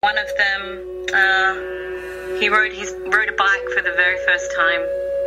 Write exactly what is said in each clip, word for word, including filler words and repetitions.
one of them, uh, he rode his rode a bike for the very first time.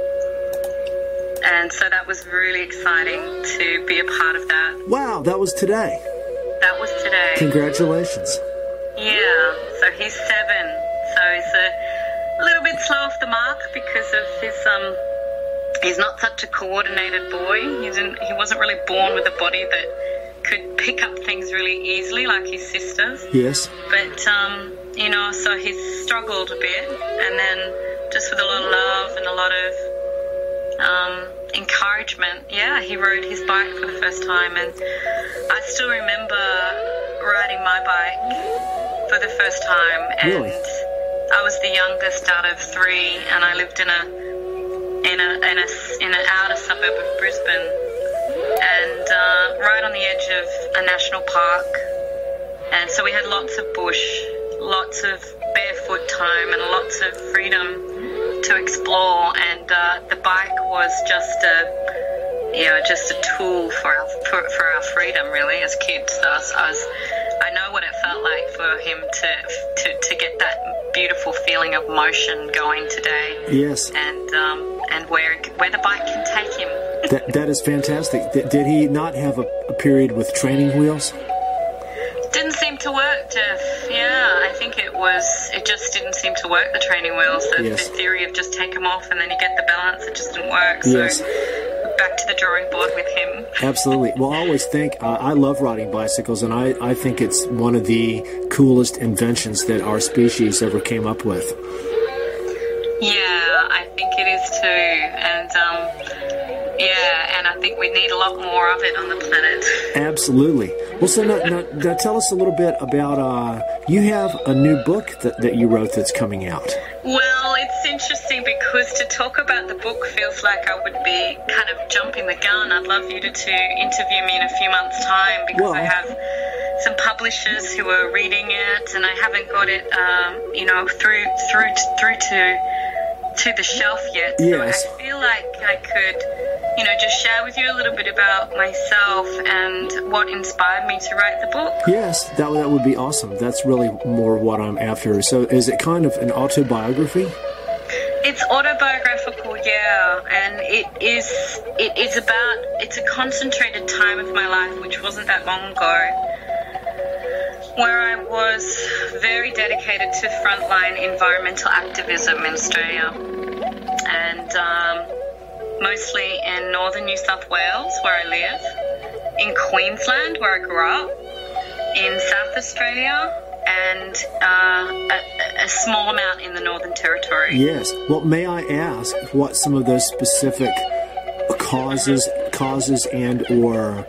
And so that was really exciting to be a part of that. Wow, that was today. That was today. Congratulations. Yeah, so he's seven. So he's a little bit slow off the mark because of his, um, he's not such a coordinated boy. He didn't, he wasn't really born with a body that could pick up things really easily like his sisters. Yes. But, um, you know, so he's struggled a bit. And then just with a lot of love and a lot of Um, encouragement, yeah, he rode his bike for the first time, and I still remember riding my bike for the first time, and really? I was the youngest out of three, and I lived in a in a in a in an outer suburb of Brisbane, and uh, right on the edge of a national park, and so we had lots of bush, lots of barefoot time, and lots of freedom to explore, and uh, the bike was just a, you know, just a tool for our for, for our freedom, really, as kids. So I, was, I was, I know what it felt like for him to to to get that beautiful feeling of motion going today. Yes. And um, and where where the bike can take him. that that is fantastic. Did, did he not have a, a period with training wheels? Didn't seem to work, Jeff. Yeah, I think it was, it just didn't seem to work, the training wheels. The, yes. the theory of just take them off and then you get the balance, it just didn't work. So yes. back to the drawing board with him. Absolutely. Well, I always think, uh, I love riding bicycles, and I, I think it's one of the coolest inventions that our species ever came up with. Yeah, I think it is too. And, um, yeah, and I think we need a lot more of it on the planet. Absolutely. Well, so now, now, now tell us a little bit about, uh, you have a new book that, that you wrote that's coming out. Well, it's interesting because to talk about the book feels like I would be kind of jumping the gun. I'd love you to, to interview me in a few months' time because well, I have some publishers who are reading it, and I haven't got it, um, you know, through through through to to the shelf yet. Yes. So I feel like I could, you know, just share with you a little bit about myself and what inspired me to write the book. Yes, that, that would be awesome. That's really more what I'm after. So is it kind of an autobiography? It's autobiographical, yeah, and it is, it is about, it's a concentrated time of my life, which wasn't that long ago, where I was very dedicated to frontline environmental activism in Australia, and um, mostly in northern New South Wales, where I live, in Queensland, where I grew up, in South Australia, and uh, a, a small amount in the Northern Territory. Yes. Well, may I ask what some of those specific causes, causes and or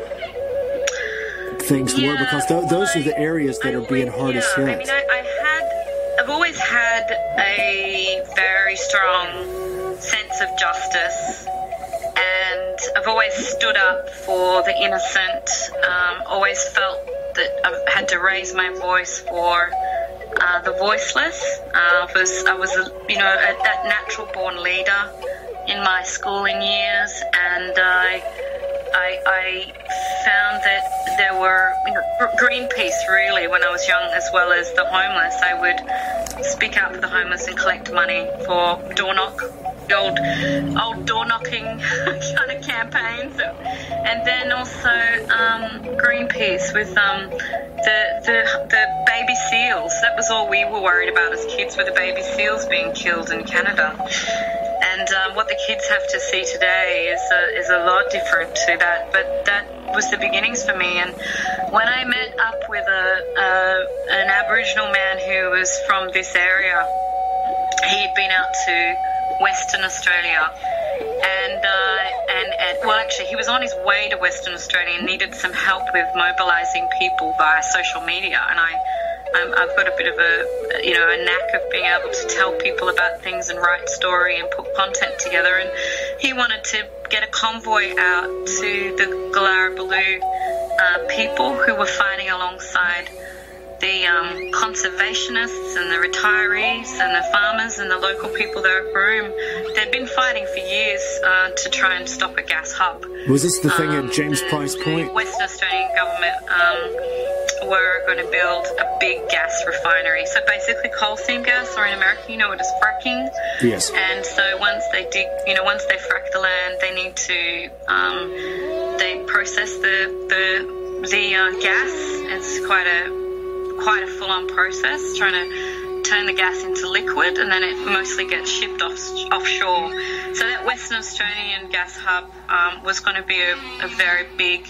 things yeah, were? Because th those are the areas that I are being always, hardest yeah, hit. I mean, I, I had, I've always had a very strong sense of justice, and I've always stood up for the innocent, um, always felt that I've had to raise my voice for uh, the voiceless. Uh, I was, I was, you know, a, that natural-born leader in my schooling years, and I, I, I found that there were, you know, Greenpeace really, when I was young, as well as the homeless. I would speak out for the homeless and collect money for door knock. The old, old door knocking kind of campaigns, and then also um, Greenpeace with um, the, the the baby seals. That was all we were worried about as kids, were the baby seals being killed in Canada. And um, what the kids have to see today is a, is a lot different to that. But that was the beginnings for me. And when I met up with a, a an Aboriginal man who was from this area, he'd been out to Western Australia, and, uh, and and well, actually, he was on his way to Western Australia and needed some help with mobilising people via social media. And I, I'm, I've got a bit of a, you know, a knack of being able to tell people about things and write story and put content together. And he wanted to get a convoy out to the Galaribaloo uh, people who were fighting alongside the um, conservationists and the retirees and the farmers and the local people there at Broome. They'd been fighting for years uh, to try and stop a gas hub. Was this the thing um, at James the, Price the Point? Western Australian government um, were going to build a big gas refinery. So basically coal seam gas, or in America, you know it as fracking. Yes. And so once they dig, you know, once they frack the land, they need to, um, they process the, the, the uh, gas. It's quite a, quite a full-on process, trying to turn the gas into liquid, and then it mostly gets shipped off, offshore. So that Western Australian gas hub um, was going to be a, a very big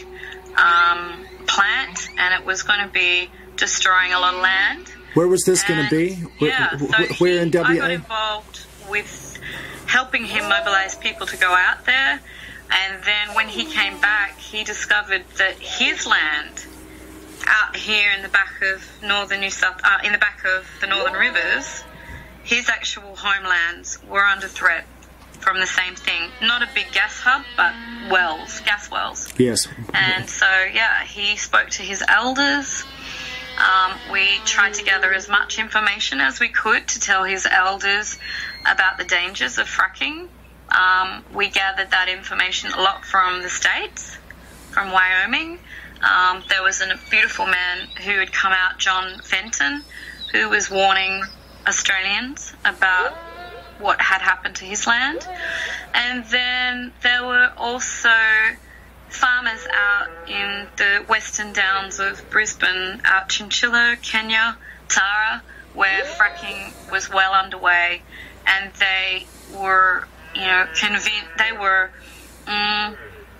um, plant, and it was going to be destroying a lot of land. Where was this going to be? Where, yeah, so where he, in W A? I got involved with helping him mobilise people to go out there, and then when he came back, he discovered that his land out here in the back of northern New South, uh, in the back of the Northern Rivers, his actual homelands were under threat from the same thing. Not a big gas hub, but wells, gas wells. Yes. And so, yeah, he spoke to his elders. Um, we tried to gather as much information as we could to tell his elders about the dangers of fracking. Um, we gathered that information a lot from the States, from Wyoming. Um, there was a beautiful man who had come out, John Fenton, who was warning Australians about what had happened to his land. And then there were also farmers out in the Western Downs of Brisbane, out Chinchilla, Kenya, Tara, where fracking was well underway, and they were, you know, convinced, they were, um, uh,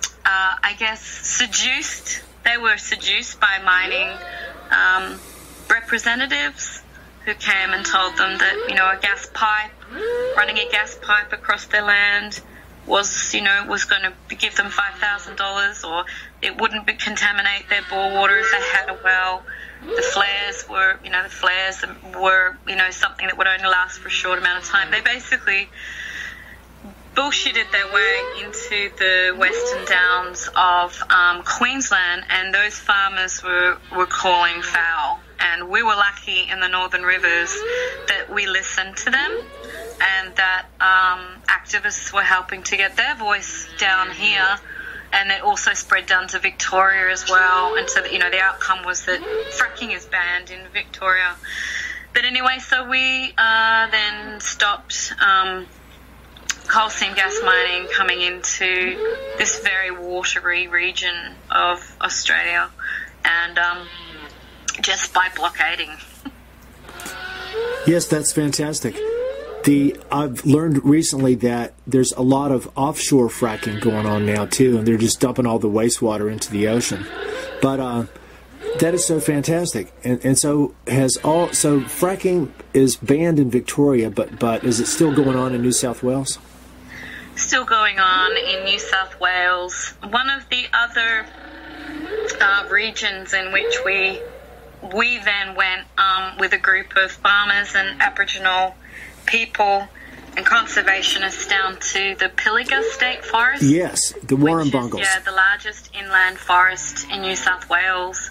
I guess, seduced. They were seduced by mining um, representatives who came and told them that, you know, a gas pipe, running a gas pipe across their land was, you know, was going to give them five thousand dollars, or it wouldn't be, contaminate their bore water if they had a well. The flares were, you know, the flares were, you know, something that would only last for a short amount of time. They basically bullshitted their way into the Western Downs of um, Queensland, and those farmers were, were calling foul. And we were lucky in the Northern Rivers that we listened to them, and that um, activists were helping to get their voice down here, and it also spread down to Victoria as well. And so, you know, the outcome was that fracking is banned in Victoria. But anyway, so we uh, then stopped um, coal seam gas mining coming into this very watery region of Australia, and um, just by blockading. Yes, that's fantastic. The I've learned recently that there's a lot of offshore fracking going on now too, and they're just dumping all the wastewater into the ocean. But uh, that is so fantastic. And and so has all so fracking is banned in Victoria, but but is it still going on in New South Wales? Still going on in New South Wales. One of the other uh, regions in which we we then went um, with a group of farmers and Aboriginal people and conservationists down to the Pilliga State Forest. Yes, the Warrumbungles. Yeah, the largest inland forest in New South Wales.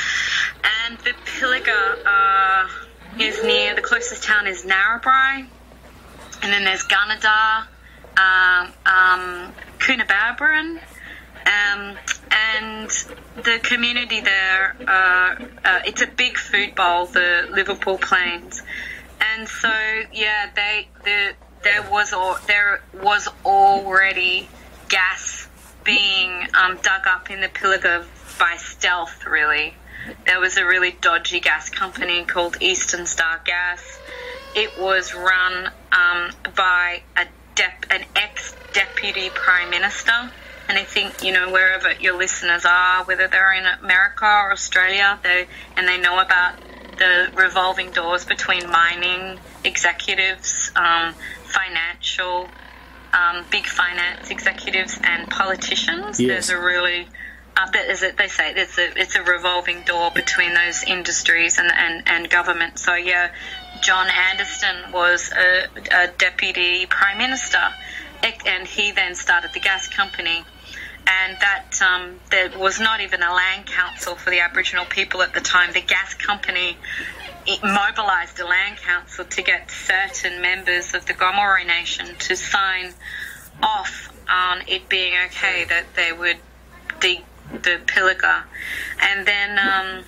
And the Pilliga uh, is near, the closest town is Narrabri, and then there's Gunnedah, um, um, Coonabarabran, um, and the community there, uh, uh, it's a big food bowl, the Liverpool Plains. And so, yeah, they the there was al- there was already gas being um, dug up in the Pilliga by stealth. Really, there was a really dodgy gas company called Eastern Star Gas. It was run um, by a dep- an ex-deputy prime minister. And I think, you know, wherever your listeners are, whether they're in America or Australia, they and they know about the revolving doors between mining executives, um, financial, um, big finance executives, and politicians. Yes. There's a really, uh, there's a, they say it's a it's a revolving door between those industries and and, and government. So yeah, John Anderson was a, a deputy prime minister, and he then started the gas company. And that um, there was not even a land council for the Aboriginal people at the time. The gas company it mobilised a land council to get certain members of the Gomeroi Nation to sign off on it being okay that they would dig the Pilliga. And then, um,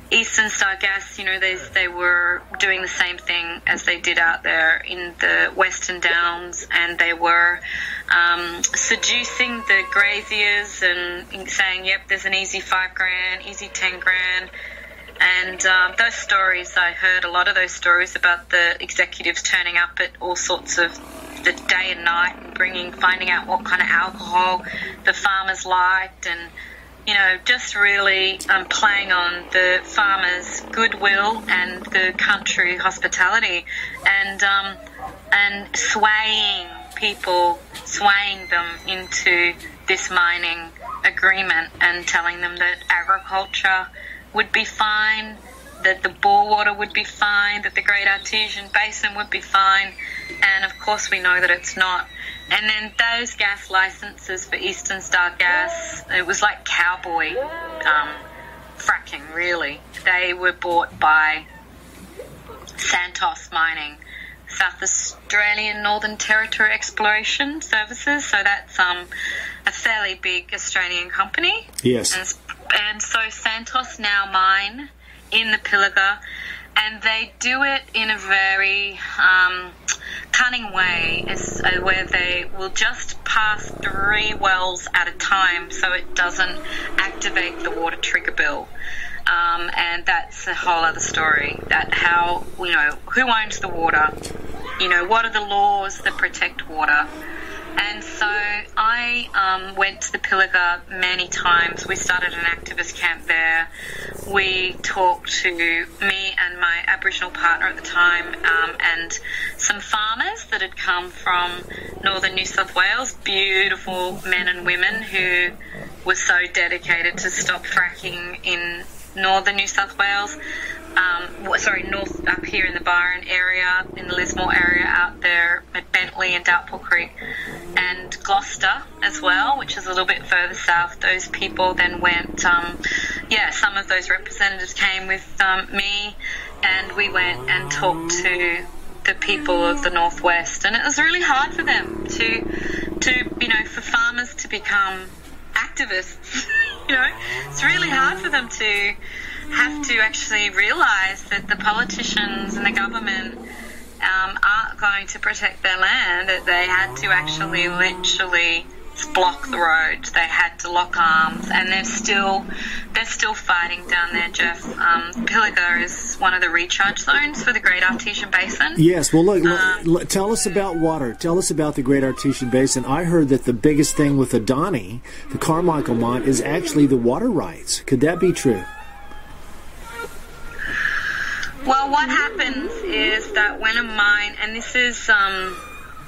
Eastern Star Gas, you know, they, they were doing the same thing as they did out there in the Western Downs, and they were um, seducing the graziers and saying, yep, there's an easy five grand, easy ten grand. And um, those stories, I heard a lot of those stories about the executives turning up at all sorts of the day and night and bringing, finding out what kind of alcohol the farmers liked, and you know, just really um, playing on the farmers' goodwill and the country hospitality, and um, and swaying people, swaying them into this mining agreement, and telling them that agriculture would be fine, that the bore water would be fine, that the Great Artesian Basin would be fine, and of course we know that it's not. And then those gas licenses for Eastern Star Gas, it was like cowboy um, fracking, really. They were bought by Santos Mining, South Australian Northern Territory Exploration Services, so that's um, a fairly big Australian company. Yes. And, and so Santos now mine in the Pilliga, and they do it in a very um, cunning way, as, uh, where they will just pass three wells at a time so it doesn't activate the water trigger bill. Um, and that's a whole other story, that how, you know, who owns the water, you know, what are the laws that protect water. And so I um, went to the Pilliga many times. We started an activist camp there. We talked to me and my Aboriginal partner at the time, um, and some farmers that had come from northern New South Wales, beautiful men and women who were so dedicated to stop fracking in northern New South Wales. Um, sorry, north up here in the Byron area, in the Lismore area out there at Bentley and Doubtful Creek, and Gloucester as well, which is a little bit further south. Those people then went, um, yeah, some of those representatives came with um, me, and we went and talked to the people of the Northwest, and it was really hard for them to, to you know, for farmers to become activists. You know, it's really hard for them to have to actually realise that the politicians and the government um, aren't going to protect their land, that they had to actually literally block the road. They had to lock arms, and they're still they're still fighting down there, Jeff. Um, Pilliga is one of the recharge zones for the Great Artesian Basin. Yes, well, look, um, look, tell us about water. Tell us about the Great Artesian Basin. I heard that the biggest thing with Adani, the Carmichael mine, is actually the water rights. Could that be true? Well, what happens is that when a mine, and this is um,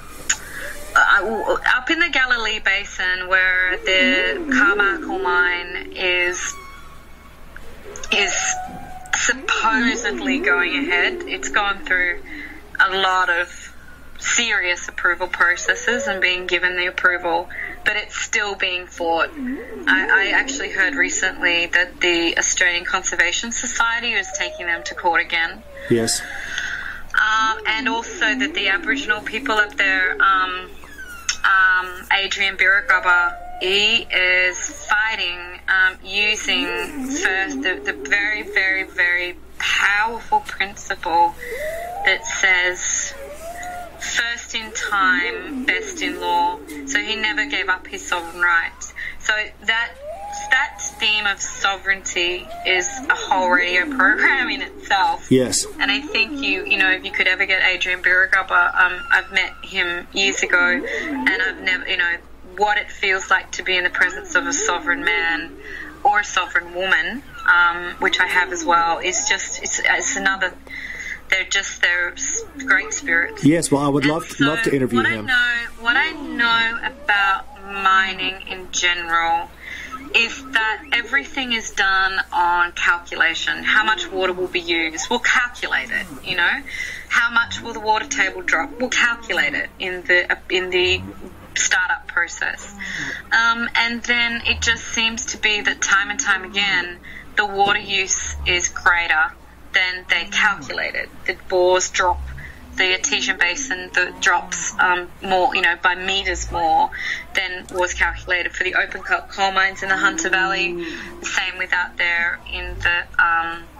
uh, up in the Galilee Basin, where the Carmichael mine is is supposedly going ahead. It's gone through a lot of serious approval processes and being given the approval, but it's still being fought. I, I actually heard recently that the Australian Conservation Society is taking them to court again. Yes. Um, and also that the Aboriginal people up there, um, um, Adrian Birragubba, he is fighting um, using first the, the very, very, very powerful principle that says first in time, best in law. So he never gave up his sovereign rights. So that that theme of sovereignty is a whole radio program in itself. Yes. And I think you, you know, if you could ever get Adrian Birragubba, um, I've met him years ago, and I've never, you know, what it feels like to be in the presence of a sovereign man or a sovereign woman, um, which I have as well, is just, it's, it's another. They're just, they're great spirits. Yes, well, I would love, so love to interview what him. I know, what I know about mining in general is that everything is done on calculation. How much water will be used? We'll calculate it, you know. How much will the water table drop? We'll calculate it in the in the startup process. Um, and then it just seems to be that time and time again, the water use is greater than they calculated. The bores drop, the Artesian Basin the drops um, more, you know, by metres more than was calculated for the open cut coal mines in the Hunter Valley. The same with out there in the um,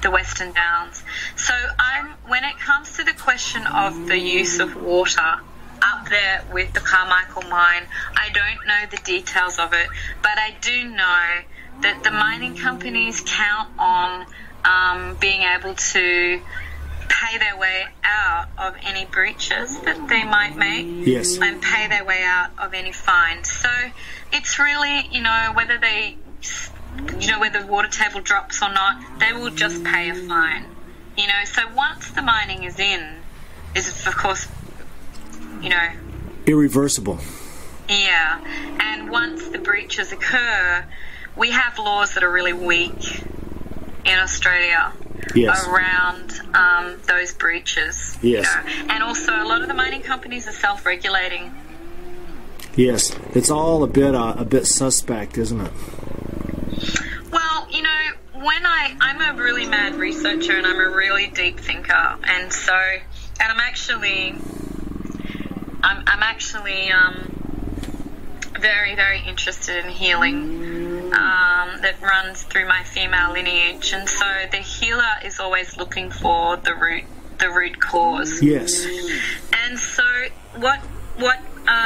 the Western Downs. So I'm when it comes to the question of the use of water up there with the Carmichael mine, I don't know the details of it, but I do know that the mining companies count on um, being able to pay their way out of any breaches that they might make. Yes. And pay their way out of any fines. So it's really, you know, whether they, you know, whether the water table drops or not, they will just pay a fine. You know, so once the mining is in, is of course, you know, irreversible. Yeah. And once the breaches occur, we have laws that are really weak in Australia. Yes. Around um, those breaches. Yes. You know? And also a lot of the mining companies are self-regulating. Yes. It's all a bit uh, a bit suspect, isn't it? Well, you know, when I, I'm a really mad researcher and I'm a really deep thinker, and so, and I'm actually, I'm, I'm actually um, very, very interested in healing. Um, that runs through my female lineage, and so the healer is always looking for the root, the root cause. Yes. And so what, what,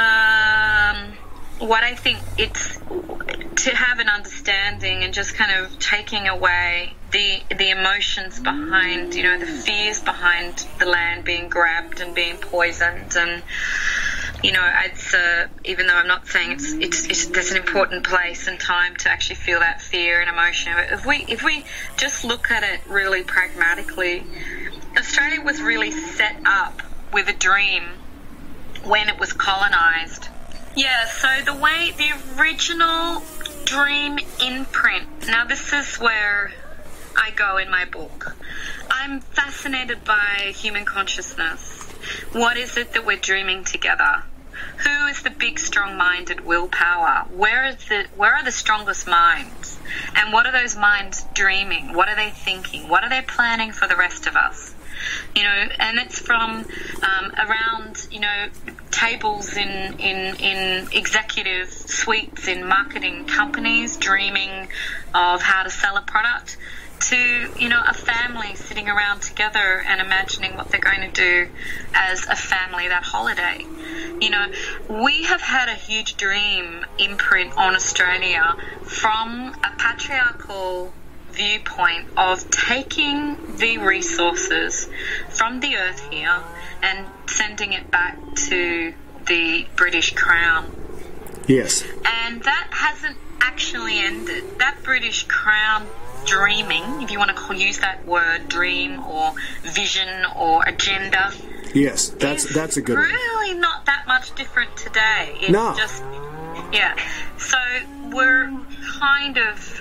um, what I think it's to have an understanding and just kind of taking away the the emotions behind, you know, the fears behind the land being grabbed and being poisoned, and you know, it's uh, even though I'm not saying it's, it's it's there's an important place and time to actually feel that fear and emotion. But if we if we just look at it really pragmatically, Australia was really set up with a dream when it was colonised. Yeah, so the way the original dream imprint. Now this is where I go in my book. I'm fascinated by human consciousness. What is it that we're dreaming together? Who is the big, strong-minded willpower? Where is the where are the strongest minds? And what are those minds dreaming? What are they thinking? What are they planning for the rest of us? You know, and it's from um, around, you know, tables in, in, in executive suites in marketing companies dreaming of how to sell a product, to, you know, a family sitting around together and imagining what they're going to do as a family that holiday. You know, we have had a huge dream imprint on Australia from a patriarchal viewpoint of taking the resources from the earth here and sending it back to the British Crown. Yes. And that hasn't actually ended. That British Crown dreaming, if you want to use that word, dream or vision or agenda. Yes, that's that's a good really one. Really not that much different today. It's no. just, yeah. So we're kind of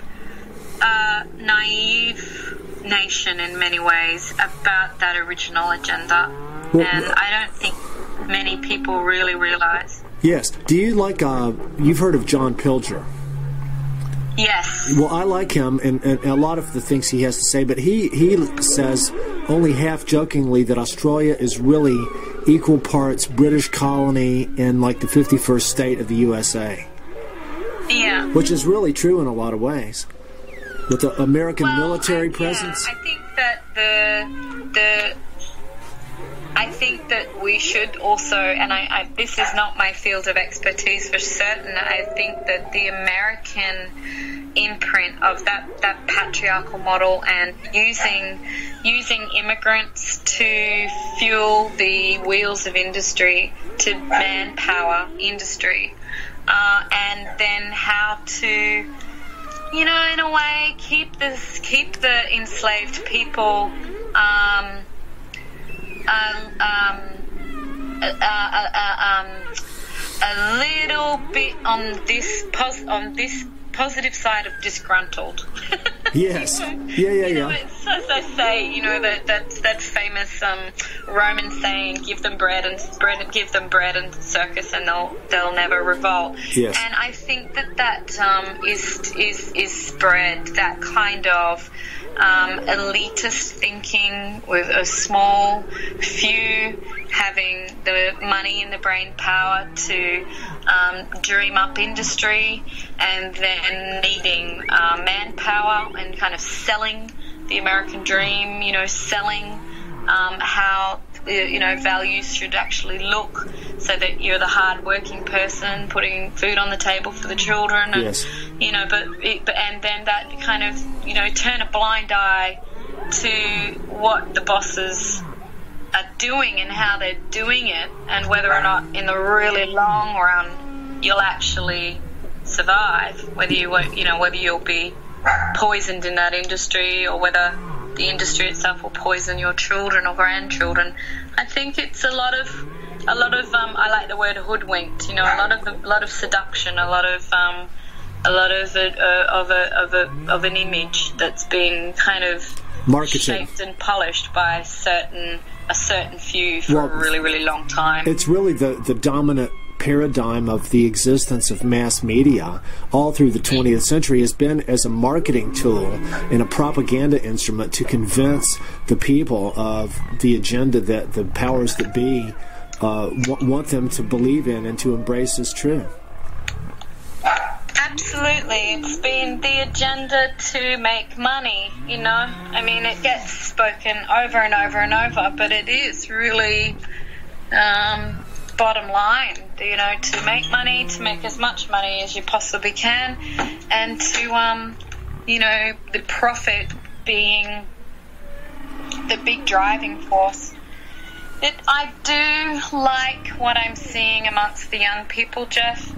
a naive nation in many ways about that original agenda. Well, and I don't think many people really realise. Yes. Do you like, uh, you've heard of John Pilger? Yes. Well, I like him and, and a lot of the things he has to say, but he, he says only half jokingly that Australia is really equal parts British colony and like the fifty-first state of the U S A. Yeah. Which is really true in a lot of ways. With the American well, military I, presence. Yeah, I think that the the I think that we should also, and I, I this is not my field of expertise for certain, I think that the American imprint of that, that patriarchal model and using using immigrants to fuel the wheels of industry, to manpower industry, uh, and then how to, you know, in a way, keep this, keep the enslaved people, um, um, um, uh, uh, uh, um, a little bit on this pos- on this positive side of disgruntled. Yes. You know, yeah, yeah, you know, yeah. It's, as I say, you know, that that that famous um, Roman saying, "Give them bread and bread, give them bread and circus, and they'll they'll never revolt." Yes. And I think that that um, is is is spread, that kind of um, elitist thinking with a small few having the money and the brain power to um, dream up industry, and then needing uh, manpower and kind of selling the American dream, you know, selling um, how, you know, values should actually look, so that you're the hard-working person putting food on the table for the children. And, yes. You know, but, it, but and then that kind of, you know, turn a blind eye to what the bosses are doing and how they're doing it, and whether or not in the really long run you'll actually survive, whether you won't, you know, whether you'll be poisoned in that industry, or whether the industry itself will poison your children or grandchildren. I think it's a lot of a lot of um, I like the word hoodwinked. You know, a lot of a lot of seduction, a lot of um, a lot of a, uh, of a of a of an image that's been kind of marketing, shaped and polished by certain a certain few for well, a really really long time. It's really the the dominant paradigm of the existence of mass media all through the twentieth century has been as a marketing tool and a propaganda instrument to convince the people of the agenda that the powers that be uh, w- want them to believe in and to embrace as true. Absolutely. It's been the agenda to make money, you know. I mean, it gets spoken over and over and over, but it is really um, bottom line, you know, to make money, to make as much money as you possibly can, and to, um, you know, the profit being the big driving force. It, I do like what I'm seeing amongst the young people, Jeff.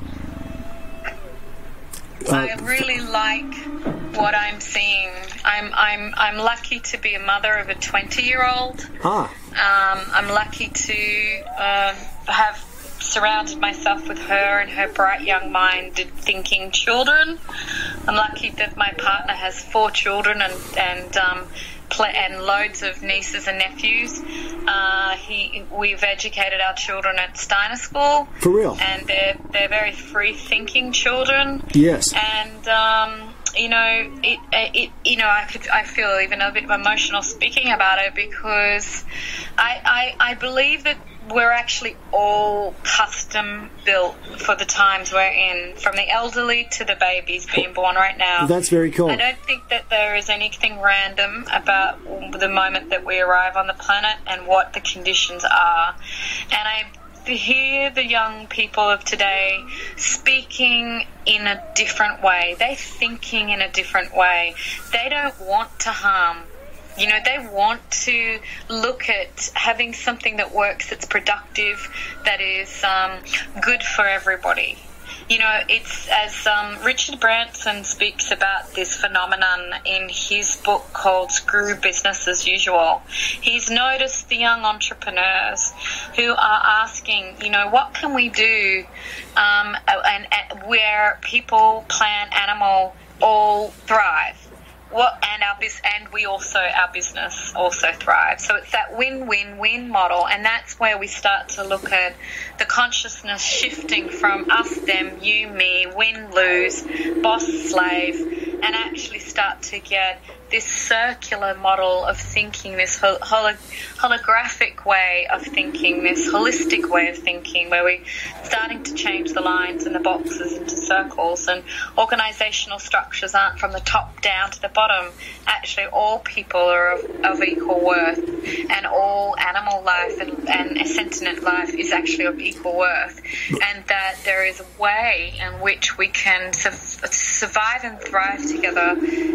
Uh, I really like what I'm seeing. I'm I'm I'm lucky to be a mother of a twenty-year-old. Ah. Um, I'm lucky to uh, have surrounded myself with her and her bright young minded thinking children. I'm lucky that my partner has four children and and um, pl- and loads of nieces and nephews. Uh, he we've educated our children at Steiner School. For real. And they're they're very free thinking children. Yes. And um, you know, it, it, you know, I could, I feel even a bit emotional speaking about it, because I, I, I believe that we're actually all custom built for the times we're in, from the elderly to the babies being born right now. That's very cool. I don't think that there is anything random about the moment that we arrive on the planet and what the conditions are. And I hear the young people of today speaking in a different way. They're thinking in a different way. They don't want to harm. You know, they want to look at having something that works, that's productive, that is um, good for everybody. You know, it's as um, Richard Branson speaks about this phenomenon in his book called Screw Business as Usual. He's noticed the young entrepreneurs who are asking, you know, what can we do um, and, and where people, plant, animal all thrive. What and our biz and we also our business also thrives. So it's that win-win-win model, and that's where we start to look at the consciousness shifting from us, them, you, me, win, lose, boss, slave, and actually start to get this circular model of thinking, this hol- holo- holographic way of thinking, this holistic way of thinking, where we're starting to change the lines and the boxes into circles, and organisational structures aren't from the top down to the bottom. Actually, all people are of, of equal worth, and all animal life and, and sentient life is actually of equal worth, and that there is a way in which we can su- survive and thrive together,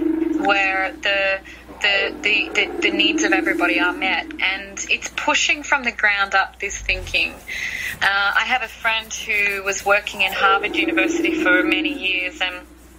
where the the, the the the needs of everybody are met. And it's pushing from the ground up, this thinking. Uh, I have a friend who was working in Harvard University for many years, and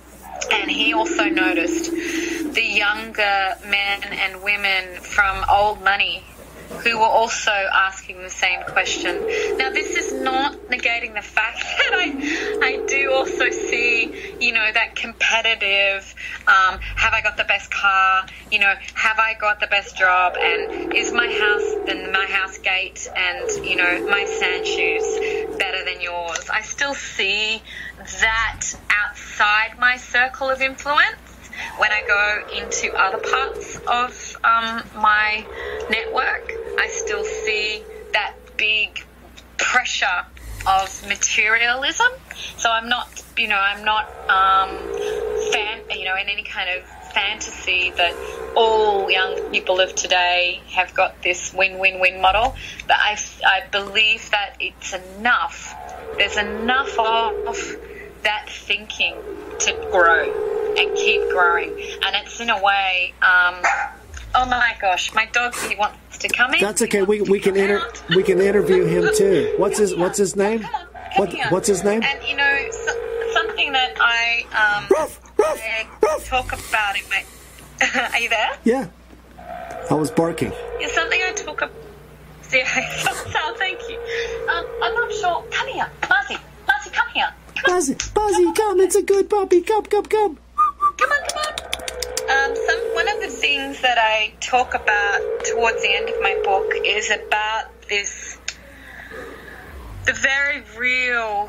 and he also noticed the younger men and women from old money who were also asking the same question. Now, this is not negating the fact that I I do also see, you know, that competitive, um, have I got the best car, you know, have I got the best job, and is my house and my house gate and, you know, my sand shoes better than yours? I still see that outside my circle of influence. When I go into other parts of um, my network, I still see that big pressure of materialism. So I'm not, you know, I'm not, um, fan, you know, in any kind of fantasy that all young people of today have got this win-win-win model, but I, I believe that it's enough. There's enough of that thinking to grow and keep growing. And it's in a way, um, oh my gosh, my dog, he wants to come in. That's okay. We we can inter we can interview him too. What's his What's his name? Come on, come What here. What's his name? And you know, so, something that I um Ruff, ruff, I ruff. talk about in my. Are you there? Yeah, I was barking. Yeah, something I talk about. Yeah, so thank you. Um, I'm not sure. Come here, Marcy. Marcy, come here. Come on. Buzzy, Buzzy, come! It's a good puppy. Come, come, come. Come on, come on. Um, some one of the things that I talk about towards the end of my book is about this, the very real,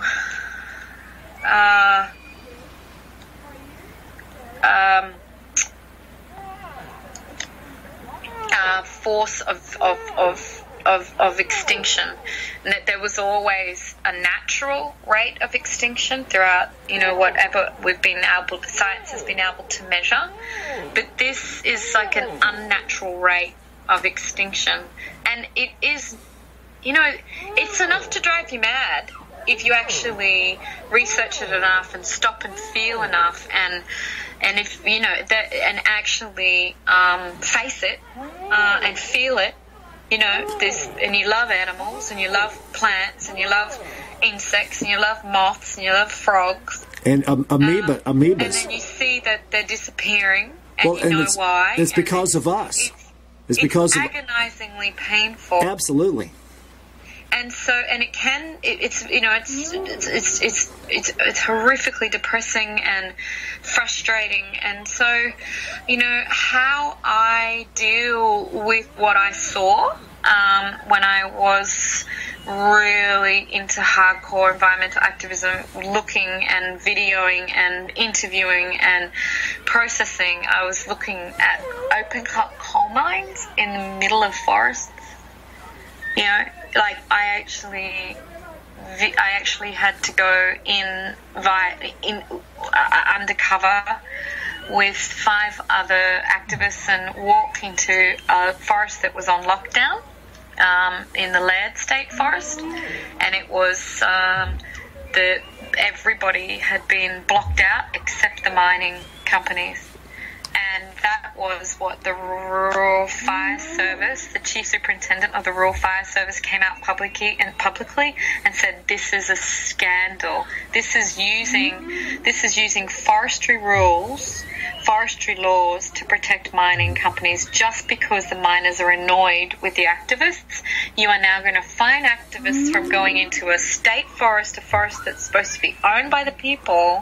uh, um, uh, force of of of. Of, of extinction, and that there was always a natural rate of extinction throughout, you know, whatever we've been able, science has been able to measure, but this is like an unnatural rate of extinction, and it is, you know, it's enough to drive you mad if you actually research it enough and stop and feel enough, and and if you know that, and actually um, face it uh, and feel it. You know, this, and you love animals, and you love plants, and you love insects, and you love moths, and you love frogs. And um, amoeba, um, amoebas. And then you see that they're disappearing, and well, you and know it's, why. It's and because of us. It's, It's it's because of agonizingly painful. Absolutely. And so, and it can, it, it's, you know, it's, it's, it's, it's, it's, it's horrifically depressing and frustrating. And so, you know, how I deal with what I saw um, when I was really into hardcore environmental activism, looking and videoing and interviewing and processing, I was looking at open cut coal mines in the middle of forests. You know, like I actually, I actually had to go in via in uh, undercover with five other activists and walk into a forest that was on lockdown um, in the Laird State Forest, and it was um, the everybody had been blocked out except the mining companies. And that was what the Rural Fire Service, the Chief Superintendent of the Rural Fire Service, came out publicly and publicly and said, "This is a scandal. This is using this is using forestry rules, forestry laws to protect mining companies just because the miners are annoyed with the activists. You are now going to fine activists from going into a state forest, a forest that's supposed to be owned by the people,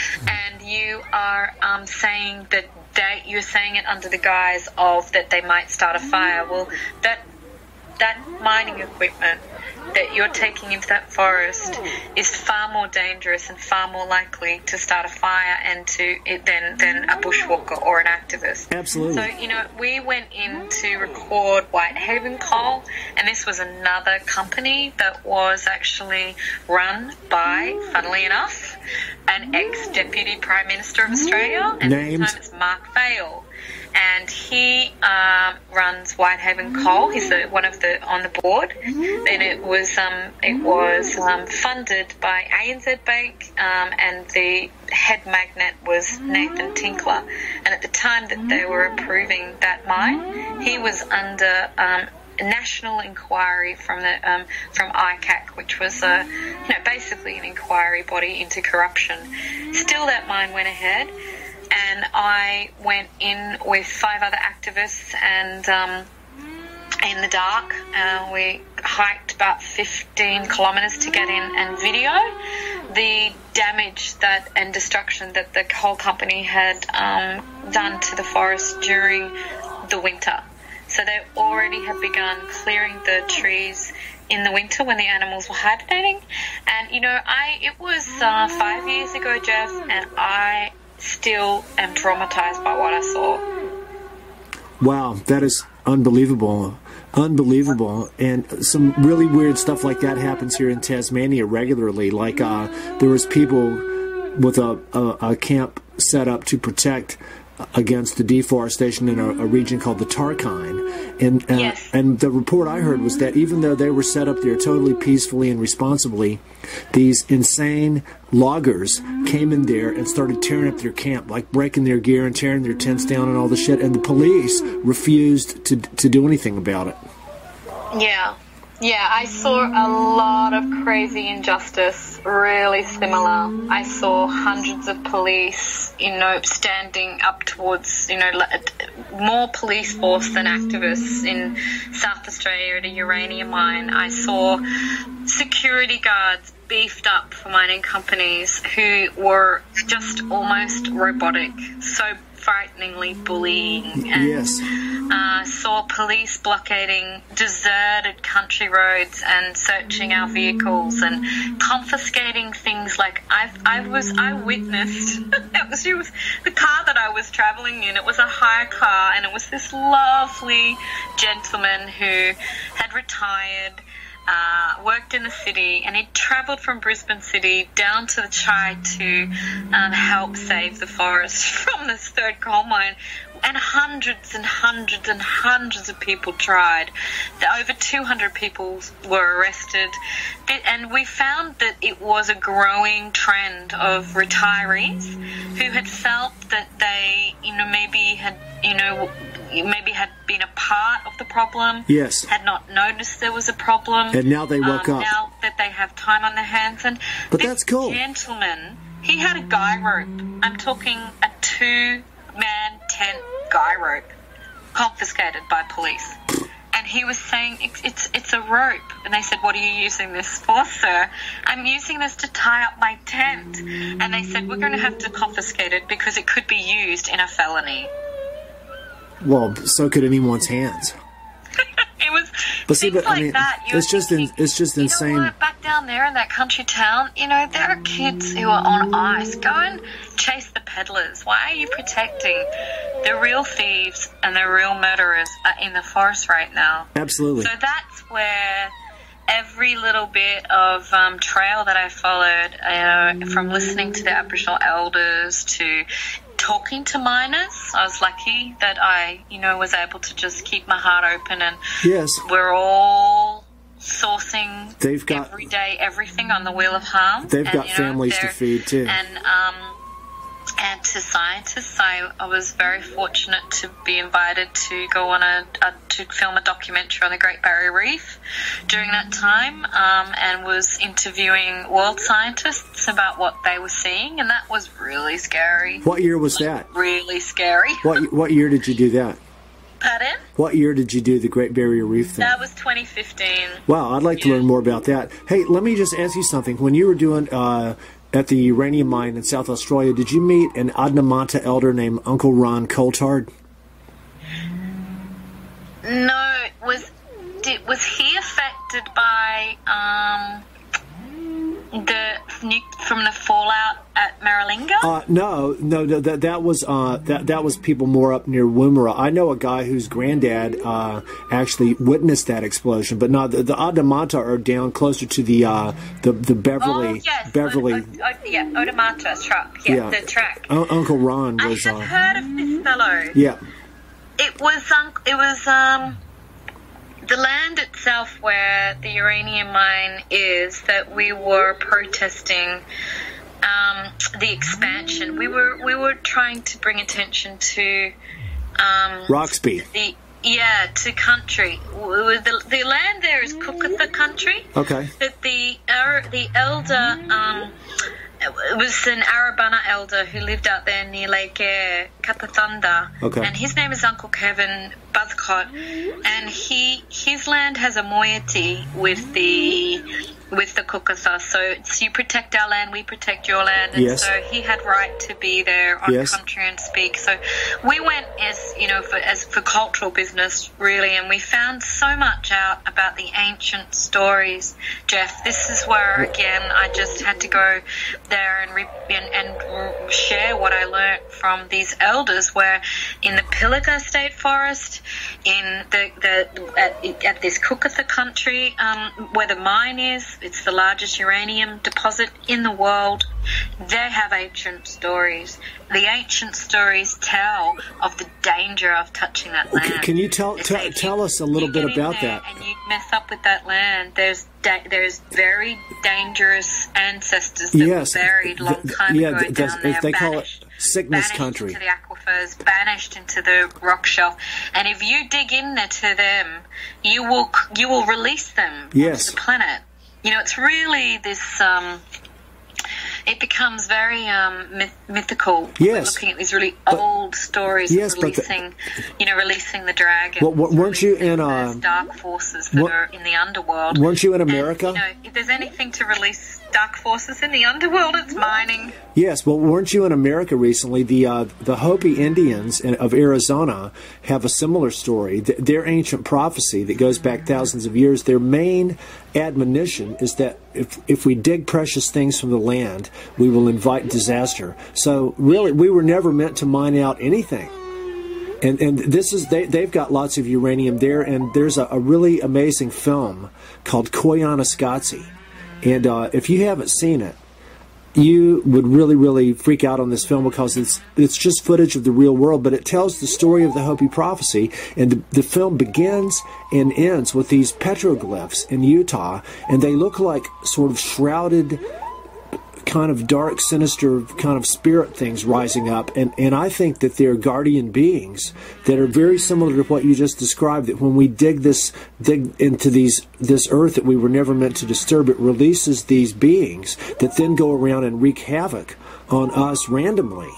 and you are um, saying that." They, you're saying it under the guise of that they might start a fire. Well, that that mining equipment that you're taking into that forest is far more dangerous and far more likely to start a fire and to it than than a bushwalker or an activist. Absolutely. So, you know, we went in to record Whitehaven Coal, and this was another company that was actually run by, funnily enough, an ex-Deputy Prime Minister of Australia, and Named? this time it's Mark Vaile. And he um, runs Whitehaven Coal. He's the, one of the on the board, and it was um, it was um, funded by A N Z Bank, um, and the head magnate was Nathan Tinkler. And at the time that they were approving that mine, he was under um, a national inquiry from the um, from I C A C, which was a you know basically an inquiry body into corruption. Still, that mine went ahead. And I went in with five other activists, and um, in the dark, uh, we hiked about fifteen kilometres to get in and video the damage that and destruction that the coal company had um, done to the forest during the winter. So they already had begun clearing the trees in the winter when the animals were hibernating. And, you know, I it was uh, five years ago, Jeff, and I still am traumatized by what I saw. Wow, that is unbelievable. Unbelievable. And some really weird stuff like that happens here in Tasmania regularly. Like uh, there was people with a, a, a camp set up to protect against the deforestation in a, a region called the Tarkine. And, uh, Yes. and the report I heard was that even though they were set up there totally peacefully and responsibly, these insane loggers came in there and started tearing up their camp, like breaking their gear and tearing their tents down and all the shit. And the police refused to to do anything about it. Yeah. Yeah, I saw a lot of crazy injustice, really similar. I saw hundreds of police, you know, standing up towards, you know, more police force than activists in South Australia at a uranium mine. I saw security guards beefed up for mining companies who were just almost robotic, so frighteningly bullying. And, yes. Uh, saw police blockading deserted country roads and searching our vehicles and confiscating things like I I was I witnessed it was, it was the car that I was travelling in. It was a hire car, and it was this lovely gentleman who had retired. Uh, worked in the city, and he travelled from Brisbane City down to the Chai to um, help save the forest from this third coal mine. And hundreds and hundreds and hundreds of people tried. The, over two hundred people were arrested. And we found that it was a growing trend of retirees who had felt that they, you know, maybe had, you know, maybe had been a part of the problem. Yes. Had not noticed there was a problem. And now they woke um, up. Now that they have time on their hands. And but this that's cool. gentleman, he had a guy rope. I'm talking a two-man tent guy rope confiscated by police. And he was saying, it's, it's it's a rope. And they said, what are you using this for, sir? I'm using this to tie up my tent. And they said, we're going to have to confiscate it because it could be used in a felony. Well, so could anyone's hands. It was But see, things but, I like mean, that. You're it's just in, thinking, it's just you insane. know what? Back down there in that country town, you know, there are kids who are on ice. Go and chase the peddlers. Why are you protecting the real thieves and the real murderers are in the forest right now? Absolutely. So that's where every little bit of um, trail that I followed, uh, from listening to the Aboriginal elders to talking to miners, I was lucky that I, you know, was able to just keep my heart open, and Yes. we're all sourcing They've got- every day everything on the Wheel of Harm. They've and, got you know, families to they're- feed, too. And um, and to scientists, I, I was very fortunate to be invited to go on a, a to film a documentary on the Great Barrier Reef during that time, um, and was interviewing world scientists about what they were seeing, and that was really scary. What year was that? Really scary. What what year did you do that? Pardon? What year did you do the Great Barrier Reef thing? That was twenty fifteen. Wow, I'd like to Yeah. learn more about that. Hey, let me just ask you something. When you were doing uh, at the uranium mine in South Australia, did you meet an Adnamata elder named Uncle Ron Coulthard? No, was did, was he affected by um, the nu- from the fallout at Maralinga? Uh, no, no, no, that that was uh, that that was people more up near Woomera. I know a guy whose granddad uh, actually witnessed that explosion, but no, the, the Adnamata are down closer to the uh, the the Beverly oh yes, Beverly. O- O- O- yeah, Odamata truck. Yeah, Yeah. the track. Un- Uncle Ron I was. have Uh, heard of this fellow. yeah. It was um, it was um, the land itself where the uranium mine is that we were protesting. Um, the expansion. We were we were trying to bring attention to um, Roxby. the yeah to country. We were- The, the land there is Kukatha country. Okay. But the Ar- the elder um, it was an Arabana elder who lived out there near Lake Eyre, Kapathunda. Okay. And his name is Uncle Kevin Buzzcott, and he his land has a moiety with the with the Kukatha. So it's you protect our land, we protect your land. And Yes. so he had right to be there on Yes. country and speak. So we went as, you know, for, as for cultural business, really, and we found so much out about the ancient stories, Jeff. This is where, again, I just had to go there and, re- and, and share what I learnt from these elders, where in the Pilliga State Forest, in the, the at, at this Kukatha country, um, where the mine is, it's the largest uranium deposit in the world. They have ancient stories. The ancient stories tell of the danger of touching that land. Can you tell They tell, say if tell you- us a little you bit get in about there that? And you mess up with that land. There's da- there's very dangerous ancestors that Yes. were buried long Th- th- time yeah, ago th- down that's- there. they call it banished, sickness banished country. into the aquifers, banished into the rock shelf. And if you dig in there to them, you will you will release them Yes. onto the planet. You know, it's really this. Um, it becomes very um, myth- mythical. Yes. We're looking at these really But- old stories Yes, of but the- releasing, you know, releasing the dragon. Well, w- weren't you in, those uh, dark forces that wa- are in the underworld? Weren't you in America? And, you know, if there's anything to release dark forces in the underworld, it's mining. Yes, well, weren't you in America recently? The uh, the Hopi Indians in, of Arizona have a similar story. Th- their ancient prophecy that goes back thousands of years. Their main admonition is that if if we dig precious things from the land, we will invite disaster. So really, we were never meant to mine out anything. And and this is they they've got lots of uranium there. And there's a, a really amazing film called Koyaanisqatsi. And uh, if you haven't seen it, you would really, really freak out on this film because it's it's just footage of the real world, but it tells the story of the Hopi prophecy. And the, the film begins and ends with these petroglyphs in Utah, and they look like sort of shrouded, kind of dark, sinister kind of spirit things rising up. And, and I think that they're guardian beings that are very similar to what you just described, that when we dig this dig into these this earth that we were never meant to disturb, it releases these beings that then go around and wreak havoc on us randomly.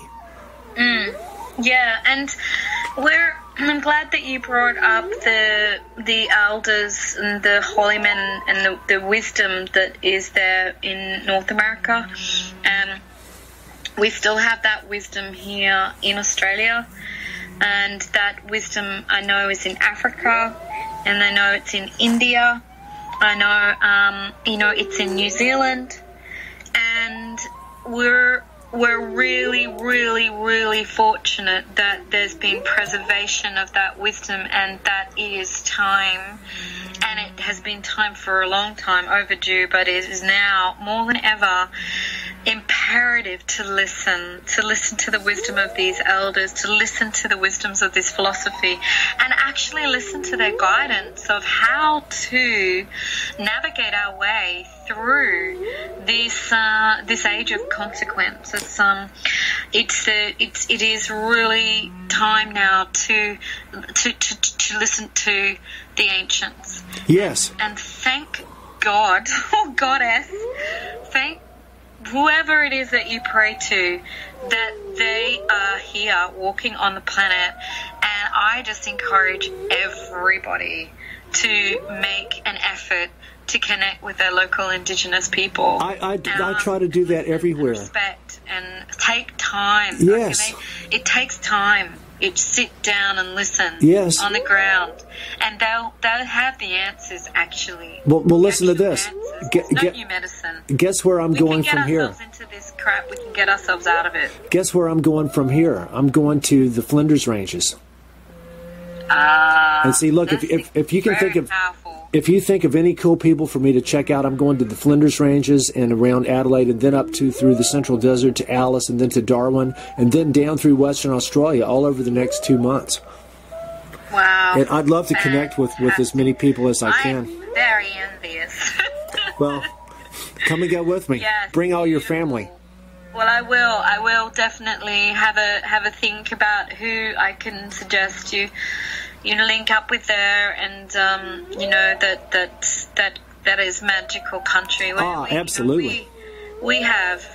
Yeah, and we're. I'm glad that you brought up the the elders and the holy men and the, the wisdom that is there in North America. Um, we still have that wisdom here in Australia, and that wisdom I know is in Africa, and I know it's in India. I know, um, you know, it's in New Zealand, and we're. We're really, really, really fortunate that there's been preservation of that wisdom, and that it is time, and it has been time for a long time, overdue, but it is now more than ever imperative to listen, to listen to the wisdom of these elders, to listen to the wisdoms of this philosophy, and actually listen to their guidance of how to navigate our way through this uh, this age of consequence. It's um, it's uh, it's it is really time now to to to, to listen to the ancients. Yes. And thank God, or Goddess, thank whoever it is that you pray to, that they are here walking on the planet. And I just encourage everybody to make an effort to connect with their local Indigenous people. I, I, I Um, try to do that everywhere. Respect and take time. Yes. Okay? It takes time. It sit down and listen. Yes. On the ground, and they'll they'll have the answers. Actually. Well, well, The listen to actual this. answers. Get- There's no get- new medicine. Guess where I'm We going can get from here? ourselves into this crap. We can get ourselves out of it. Guess where I'm going from here? I'm going to the Flinders Ranges. Ah. And see, look, if, that's if if you can very think of powerful. if you think of any cool people for me to check out, I'm going to the Flinders Ranges and around Adelaide, and then up to through the Central Desert to Alice, and then to Darwin, and then down through Western Australia, all over the next two months. Wow. And I'd love to connect with, with as many people as I can. I'm very envious. Well, come and go with me. Yes, Bring all your beautiful. family. Well, I will. I will definitely have a have a think about who I can suggest you, you know, link up with there, and um, you know that that that that is magical country. Where Ah, we, you know, absolutely. we, we have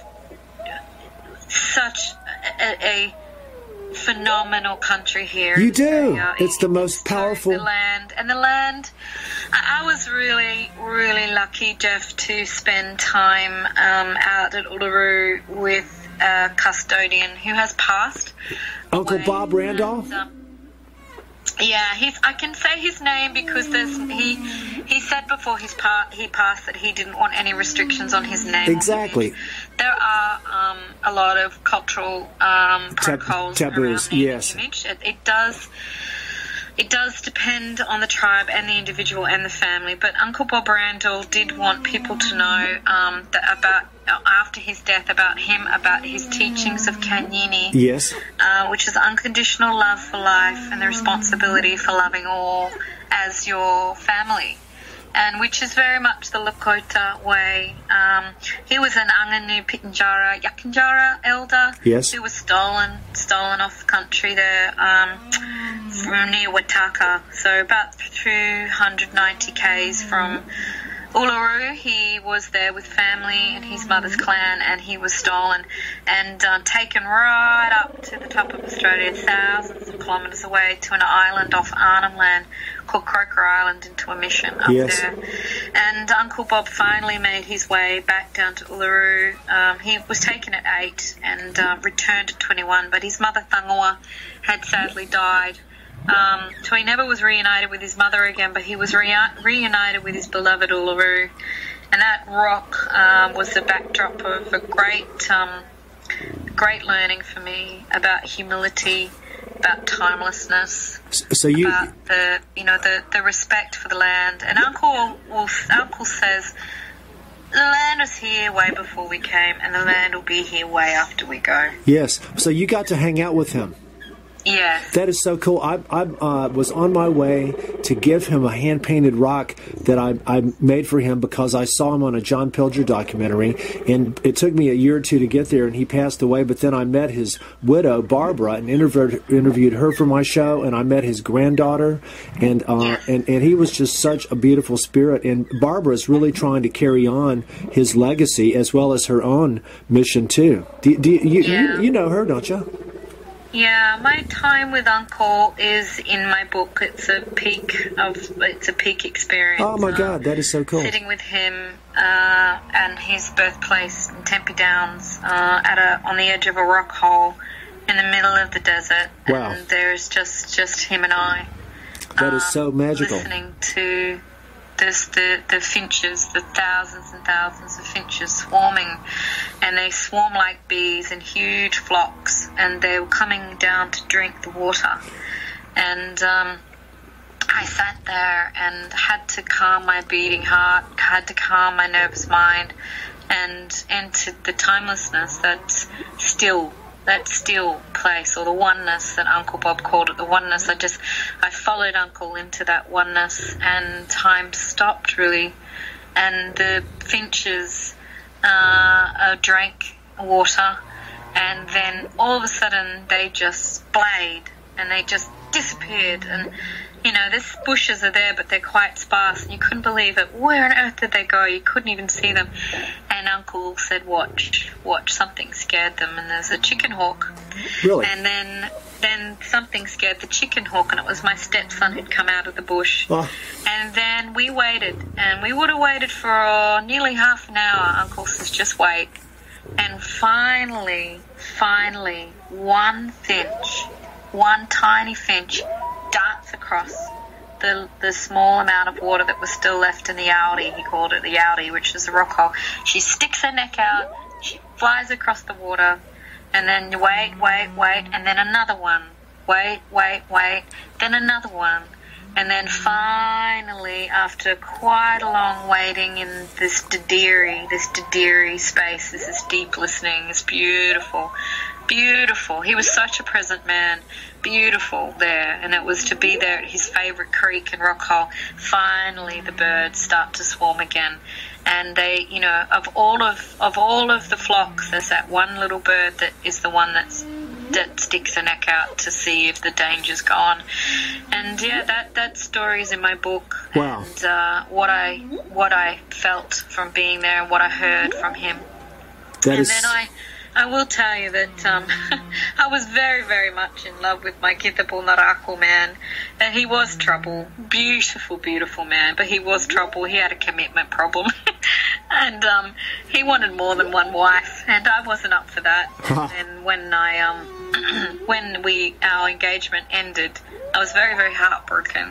such a, a phenomenal country here. You in do. Australia. It's the most so powerful- The land and the land. I I was really, really lucky, Jeff, to spend time um, out at Uluru with a custodian who has passed. Uncle away. Bob Randolph? And, um, yeah, he's. I can say his name because there's he. He said before his part he passed that he didn't want any restrictions on his name. or Exactly. image. There are um, a lot of cultural um, Tab- protocols taboos, around name yes. and image. It, it does. it does depend on the tribe and the individual and the family, but Uncle Bob Randall did want people to know um, that about after his death, about him, about his teachings of Kanyini, yes, uh, which is unconditional love for life and the responsibility for loving all as your family, and which is very much the Lakota way. Um, he was an Anganu Pitjantjatjara Yakanjara elder, yes, who was stolen stolen off the country there um, from near Wataka, so about two hundred ninety kays from Uluru. He was there with family and his mother's clan, and he was stolen and uh, taken right up to the top of Australia, thousands of kilometres away, to an island off Arnhem Land called Croker Island, into a mission up yes. there. And Uncle Bob finally made his way back down to Uluru. Um, he was taken at eight and uh, returned at twenty-one, but his mother Thangua had sadly died. Um, so he never was reunited with his mother again, but he was re- reunited with his beloved Uluru. And that rock um, was the backdrop of a great, um, great learning for me about humility, about timelessness, so you, about the, you know, the, the respect for the land. And Uncle will, Uncle says, the land was here way before we came, and the land will be here way after we go. Yes. So you got to hang out with him. Yeah. That is so cool. I, I uh, was on my way to give him a hand-painted rock that I, I made for him because I saw him on a John Pilger documentary, and it took me a year or two to get there, and he passed away, but then I met his widow, Barbara, and interviewed, interviewed her for my show, and I met his granddaughter, and, uh, yes. and, and he was just such a beautiful spirit, and Barbara's really trying to carry on his legacy as well as her own mission, too. Do, do, you, yeah. you, you know her, don't you? Yeah, my time with Uncle is in my book. It's a peak of it's a peak experience. Oh my God, that is so cool! Sitting with him uh, and his birthplace in Tempe Downs, uh, at a on the edge of a rock hole in the middle of the desert. Wow! And there's just just him and I. That is so magical. Listening to this, the the finches, the thousands and thousands of finches swarming, and they swarm like bees in huge flocks, and they were coming down to drink the water. And um, I sat there and had to calm my beating heart, had to calm my nervous mind, and entered the timelessness that's still. That still place, or the oneness that Uncle Bob called it, the oneness. I just, I followed Uncle into that oneness, and time stopped really, and the finches uh, uh, drank water, and then all of a sudden they just splayed, and they just disappeared, and you know, these bushes are there, but they're quite sparse, and you couldn't believe it. Where on earth did they go? You couldn't even see them. And Uncle said, watch, watch, something scared them, and there's a chicken hawk. Really? And then then something scared the chicken hawk, and it was my stepson who'd come out of the bush. Oh. And then we waited, and we would have waited for uh, nearly half an hour. Uncle says, just wait. And finally, finally, one finch, one tiny finch, darts across the the small amount of water that was still left in the Yauri. He called it the Yauri, which is the rock hole. She sticks her neck out, she flies across the water, and then you wait, wait, wait, and then another one. Wait, wait, wait, then another one. And then finally, after quite a long waiting in this Dadiri, this Dadiri space, this is deep listening, it's beautiful, beautiful. He was such a present man, beautiful there, and it was to be there at his favourite creek and rock hole. Finally, the birds start to swarm again, and they, you know, of all of of all of the flocks, there's that one little bird that is the one that's that sticks her neck out to see if the danger's gone. And yeah, that that story is in my book. Wow. And uh, what I what I felt from being there and what I heard from him. That and is... then I I will tell you that um, I was very, very much in love with my Kithabul Naraku man. And he was trouble. Beautiful, beautiful man. But he was trouble. He had a commitment problem. and um, he wanted more than one wife. And I wasn't up for that. and when I, um, when we, our engagement ended, I was very, very heartbroken.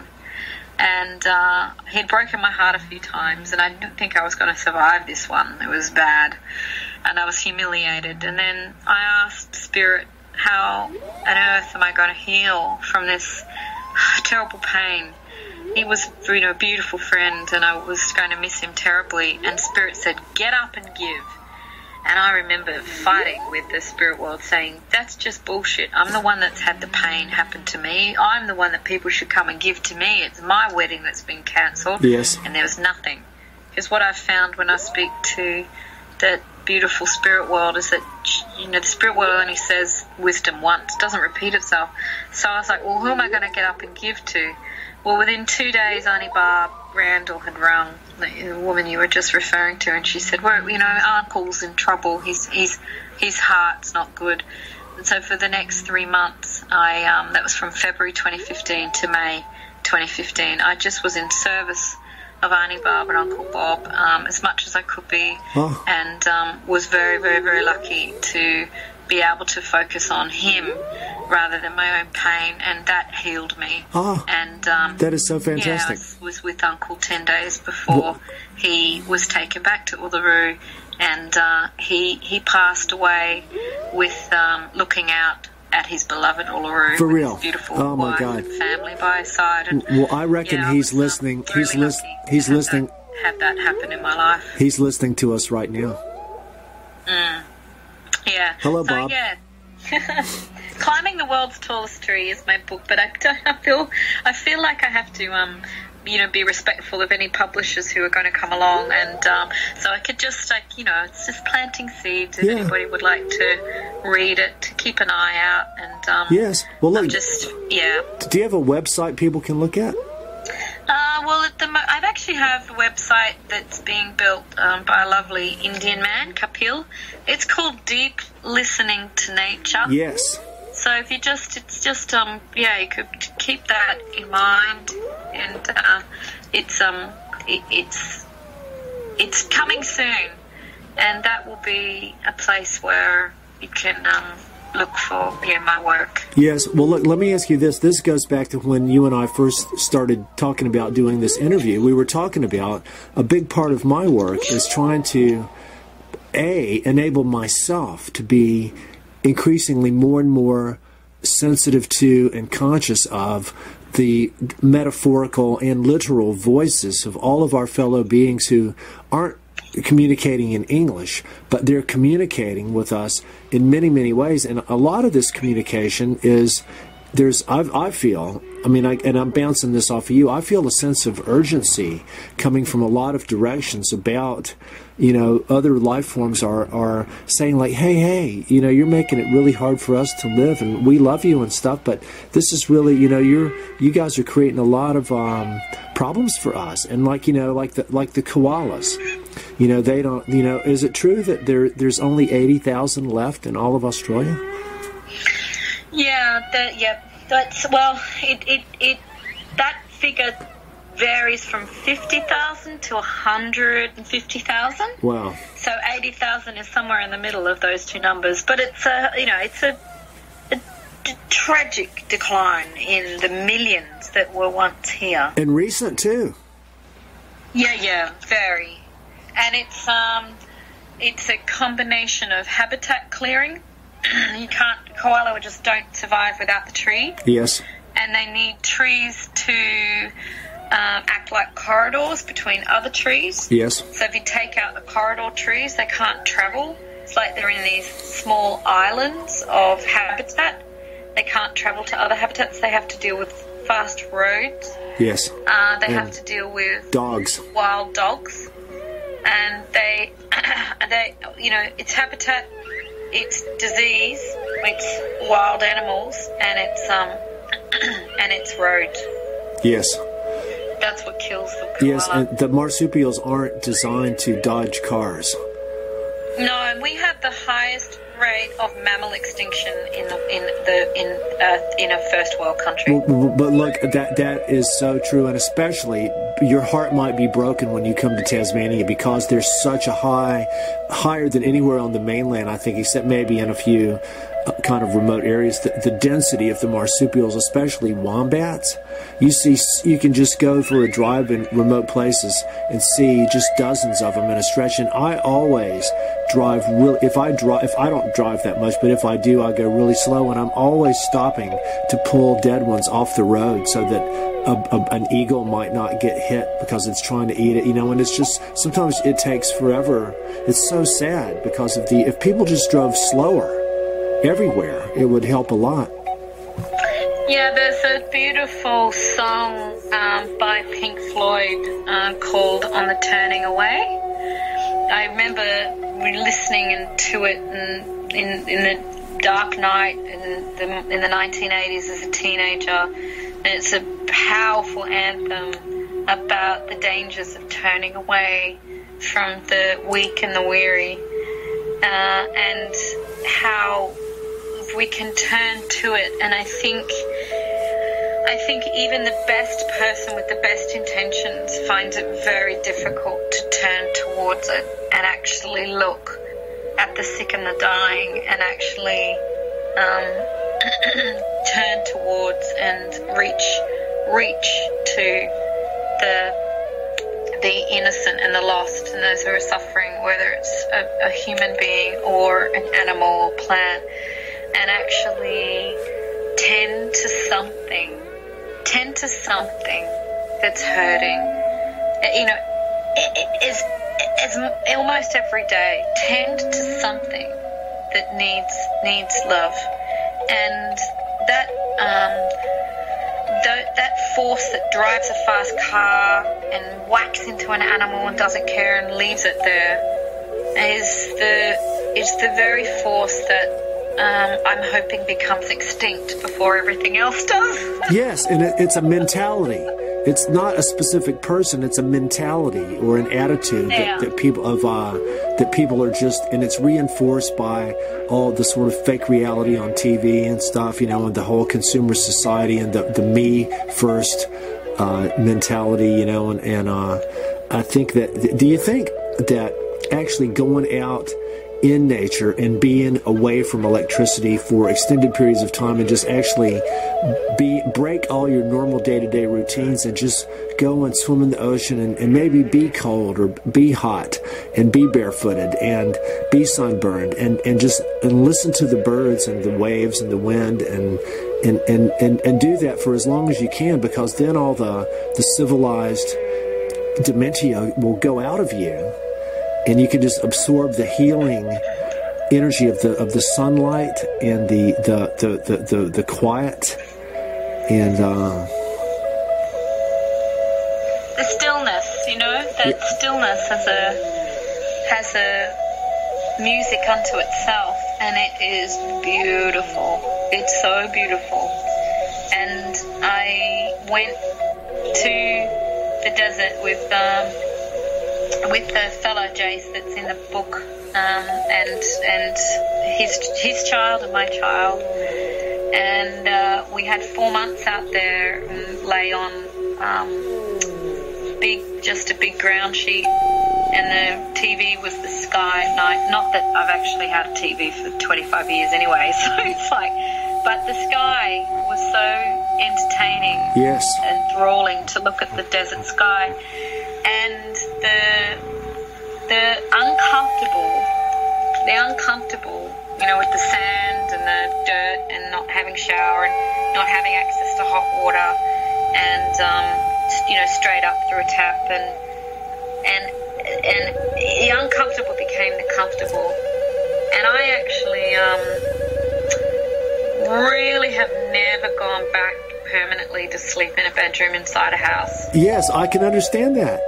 And uh, he'd broken my heart a few times. And I didn't think I was going to survive this one. It was bad. And I was humiliated. And then I asked Spirit, how on earth am I going to heal from this terrible pain. He was, you know, a beautiful friend, and I was going to miss him terribly. And Spirit said, get up and give. And I remember fighting with the spirit world, saying, that's just bullshit. I'm the one that's had the pain happen to me. I'm the one that people should come and give to me. It's my wedding that's been cancelled. Yes. And there was nothing. Because what I've found when I speak to that beautiful spirit world is that, you know, the spirit world only says wisdom once, doesn't repeat itself. So I was like, well, who am I going to get up and give to? Well, within two days, Auntie Barb Randall had rung, the woman you were just referring to, and she said, well, you know, Uncle's in trouble. His, his, his heart's not good. And so for the next three months, I um, that was from February twenty fifteen to May twenty fifteen, I just was in service of Auntie Barb and Uncle Bob um, as much as I could be, oh. and um, was very, very, very lucky to be able to focus on him rather than my own pain, and that healed me. Oh, and um, that is so fantastic. Yeah, I was with Uncle ten days before well, he was taken back to Uluru, and uh, he he passed away with um, looking out at his beloved Uluru. For with real? His beautiful oh my wife God! And family by his side. And, well, I reckon yeah, he's I was, listening. Um, really he's lis- He's listening. That, have that happen in my life. He's listening to us right now. Mm. Yeah. Hello, so, Bob. Yeah. Climbing the World's Tallest Tree is my book, but I don't. I feel. I feel like I have to. Um, you know, be respectful of any publishers who are going to come along, and um, so I could just, like, you know, it's just planting seeds. If yeah. anybody would like to read it, to keep an eye out, and um, yes. Well, look. I'm just yeah. Do you have a website people can look at? Uh, well, at the mo- I actually have a website that's being built um, by a lovely Indian man, Kapil. It's called Deep Listening to Nature. Yes. So if you just, it's just, um, yeah, you could keep that in mind, and uh, it's um, it, it's it's coming soon, and that will be a place where you can um, look for yeah my work. Yes. Well, look, let me ask you this. This goes back to when you and I first started talking about doing this interview. We were talking about a big part of my work is trying to, A, enable myself to be increasingly more and more sensitive to and conscious of the metaphorical and literal voices of all of our fellow beings who aren't communicating in English, but they're communicating with us in many, many ways. And a lot of this communication is, there's, I've, I feel, I mean, I, and I'm bouncing this off of you, I feel a sense of urgency coming from a lot of directions about, you know, other life forms are, are saying like, hey, hey, you know, you're making it really hard for us to live, and we love you and stuff, but this is really, you know, you're, you guys are creating a lot of um, problems for us. And like, you know, like the, like the koalas, you know, they don't, you know, is it true that there, there's only eighty thousand left in all of Australia? Yeah, that, yeah, that's, well, it, it, it, that figure varies from fifty thousand to one hundred fifty thousand. Wow. So eighty thousand is somewhere in the middle of those two numbers. But it's a, you know, it's a, a d- tragic decline in the millions that were once here. And recent, too. Yeah, yeah, very. And it's, um, it's a combination of habitat clearing. You can't, koala just don't survive without the tree. Yes. And they need trees to Um, act like corridors between other trees. Yes. So if you take out the corridor trees, they can't travel. It's like they're in these small islands of habitat. They can't travel to other habitats. They have to deal with fast roads. Yes. Uh, they and have to deal with dogs, wild dogs, and they, they, you know, it's habitat, it's disease, it's wild animals, and it's um, and it's roads. Yes. That's what kills the koala. Yes, and the marsupials aren't designed to dodge cars. No, and we have the highest rate of mammal extinction in the in the in uh, in a first world country. Well, but look, that that is so true, and especially your heart might be broken when you come to Tasmania because there's such a high, higher than anywhere on the mainland, I think, except maybe in a few uh, kind of remote areas. The, the density of the marsupials, especially wombats, you see, you can just go for a drive in remote places and see just dozens of them in a stretch. And I always drive really, if I drive, if I don't drive that much, but if I do, I go really slow, and I'm always stopping to pull dead ones off the road so that a, a, an eagle might not get hit because it's trying to eat it, you know. And it's just, sometimes it takes forever. It's so sad because of the, if people just drove slower everywhere, it would help a lot. Yeah, there's a beautiful song um, by Pink Floyd uh, called On the Turning Away. I remember listening to it in, in, in the dark night in the, in the nineteen eighties as a teenager, and it's a powerful anthem about the dangers of turning away from the weak and the weary, uh, and how we can turn to it. And I think I think even the best person with the best intentions finds it very difficult to turn towards it and actually look at the sick and the dying and actually um, turn towards and reach reach to the the innocent and the lost and those who are suffering, whether it's a, a human being or an animal or plant, and actually tend to something, tend to something that's hurting. You know, it's, it's almost every day, tend to something that needs needs love, and that um, that that force that drives a fast car and whacks into an animal and doesn't care and leaves it there is the is the very force that Um, I'm hoping becomes extinct before everything else does. Yes, and it, it's a mentality. It's not a specific person. It's a mentality or an attitude yeah. that, that people of uh, that people are just, and it's reinforced by all the sort of fake reality on T V and stuff, you know, and the whole consumer society and the the me first uh, mentality, you know, and and uh, I think that. Do you think that actually going out in nature and being away from electricity for extended periods of time and just actually be break all your normal day-to-day routines and just go and swim in the ocean and, and maybe be cold or be hot and be barefooted and be sunburned and, and just and listen to the birds and the waves and the wind and and, and, and and do that for as long as you can, because then all the the civilized dementia will go out of you. And you can just absorb the healing energy of the of the sunlight and the the the the, the, the quiet and uh, the stillness. You know, that yeah. stillness has a has a music unto itself, and it is beautiful. It's so beautiful. And I went to the desert with. Um, with the fellow Jace that's in the book, um, and and his his child and my child, and uh, we had four months out there and lay on um, big, just a big ground sheet, and the T V was the sky at night. Not that I've actually had a T V for twenty-five years anyway, so it's like, but the sky was so entertaining, yes, and enthralling to look at the desert sky. And the the uncomfortable, the uncomfortable, you know, with the sand and the dirt and not having shower and not having access to hot water and, um, you know, straight up through a tap, and and and the uncomfortable became the comfortable. And I actually um, really have never gone back permanently to sleep in a bedroom inside a house. Yes, I can understand that.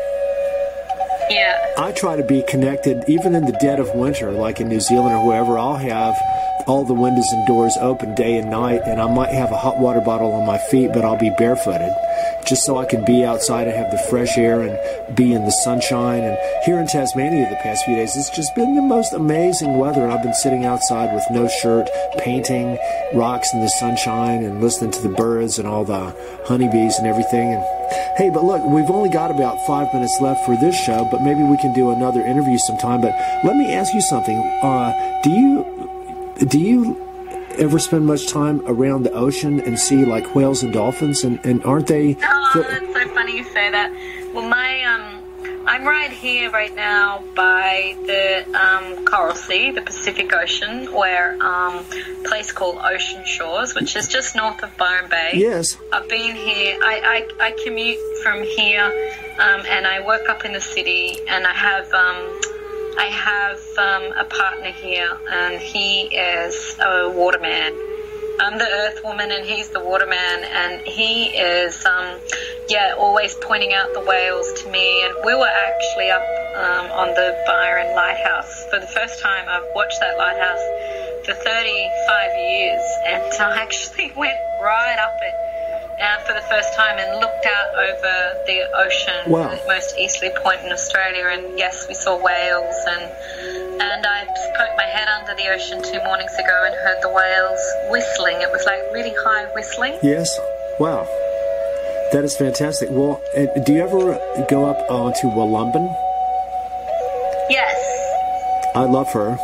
Yeah. I try to be connected, even in the dead of winter, like in New Zealand or wherever. I'll have all the windows and doors open day and night, and I might have a hot water bottle on my feet, but I'll be barefooted, just so I can be outside and have the fresh air and be in the sunshine. And here in Tasmania the past few days, it's just been the most amazing weather, and I've been sitting outside with no shirt, painting rocks in the sunshine and listening to the birds and all the honeybees and everything. And hey, but look, we've only got about five minutes left for this show, but maybe we can do another interview sometime. But let me ask you something. Uh, do you do you ever spend much time around the ocean and see like whales and dolphins? And, and aren't they... Oh, that's so funny you say that. Well, my um, I'm right here right now by the um, Coral Sea, the Pacific Ocean, where um, a place called Ocean Shores, which is just north of Byron Bay. Yes. I've been here. I, I, I commute from here, um, and I work up in the city, and I have um, I have um, a partner here, and he is a waterman. I'm the Earth Woman and he's the Waterman, and he is, um, yeah, always pointing out the whales to me. And we were actually up um, on the Byron Lighthouse for the first time. I've watched that lighthouse for thirty-five years, and I actually went right up it uh, for the first time and looked out over the ocean, wow. the most easterly point in Australia. And yes, we saw whales, and and I poked my head under the ocean two mornings ago and heard the whales whistling. It was like really high whistling. Yes. Wow. That is fantastic. Well, uh, do you ever go up uh, to Wollumbin? Yes. I love her.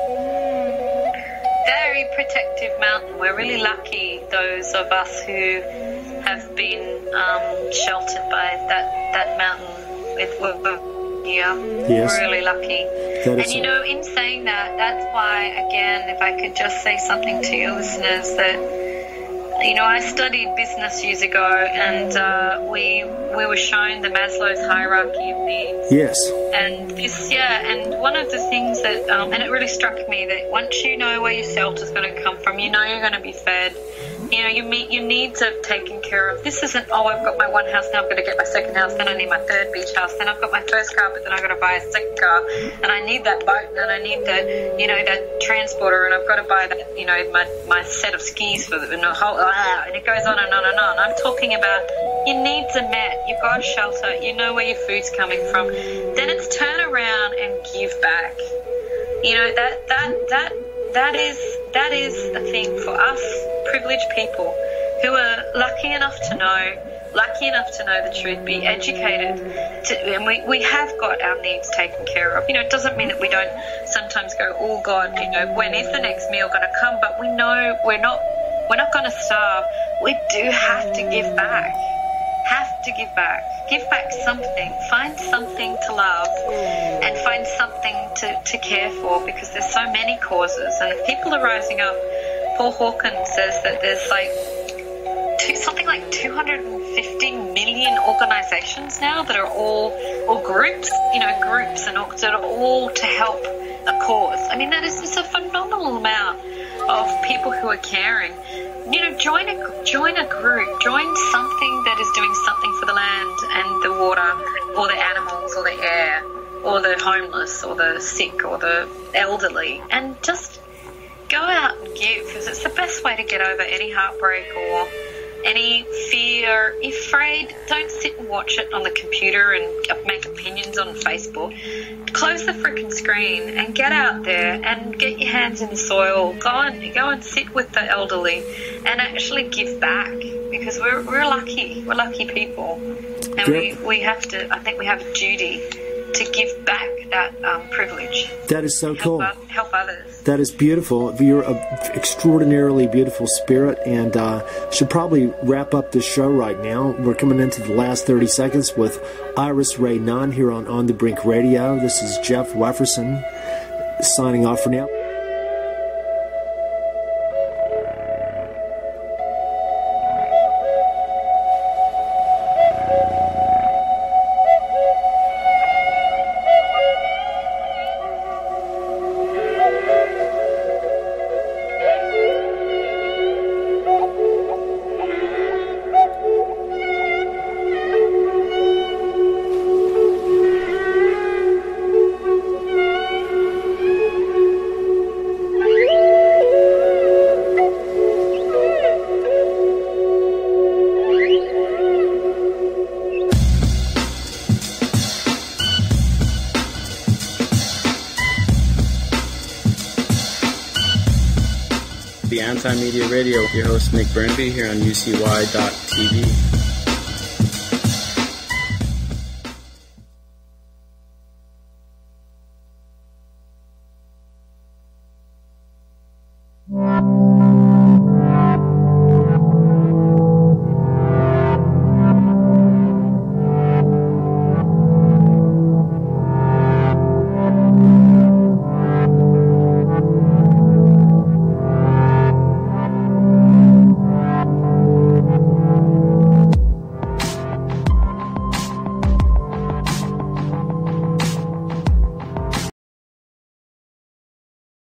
Very protective mountain. We're really lucky, those of us who have been um, sheltered by that, that mountain with Wollumbin. Yeah, yes. We're really lucky. That and you know, in saying that, that's why, again, if I could just say something to your listeners, that, you know, I studied business years ago, and uh, we we were shown the Maslow's hierarchy of needs. Yes. And this, yeah, and one of the things that, um, and it really struck me that once you know where your shelter's going to come from, you know you're going to be fed. You know, you meet, your needs are taken care of. This isn't, oh, I've got my one house, now I've got to get my second house, then I need my third beach house, then I've got my first car, but then I've got to buy a second car, and I need that boat, and I need that, you know, that transporter, and I've got to buy that, you know, my, my set of skis for the, and, a whole, ah, and it goes on and on and on. I'm talking about your needs are met, you've got a shelter, you know where your food's coming from. Then it's turn around and give back. You know, that, that, that, that is, that is a thing for us privileged people who are lucky enough to know, lucky enough to know the truth, be educated, to, and we, we have got our needs taken care of. You know, it doesn't mean that we don't sometimes go, oh God, you know, when is the next meal going to come? But we know we're not, we're not going to starve. We do have to give back. Have to give back. Give back something. Find something to love and find something to, to care for, because there's so many causes and people are rising up. Paul Hawkins says that there's like two, something like two hundred fifty million organizations now that are all, or groups, you know, groups and that are all to help a cause. I mean, that is just a phenomenal amount of people who are caring. You know, join a join a group, join something that is doing something for the land and the water, or the animals, or the air, or the homeless, or the sick, or the elderly, and just go out and give, because it's the best way to get over any heartbreak or any fear. If you're afraid, don't sit and watch it on the computer and make opinions on Facebook. Close the freaking screen and get out there and get your hands in the soil. Go and go and sit with the elderly and actually give back, because we're we're lucky. We're lucky people, and we, we have to. I think we have a duty to give back that um, privilege. That is so help cool. O- help others. That is beautiful. You're an extraordinarily beautiful spirit, and uh, should probably wrap up this show right now. We're coming into the last thirty seconds with Iris Ray Nunn here on On the Brink Radio. This is Jeff Wefferson signing off for now. Anti-Media Radio, your host Nick Burnby here on U C Y dot T V.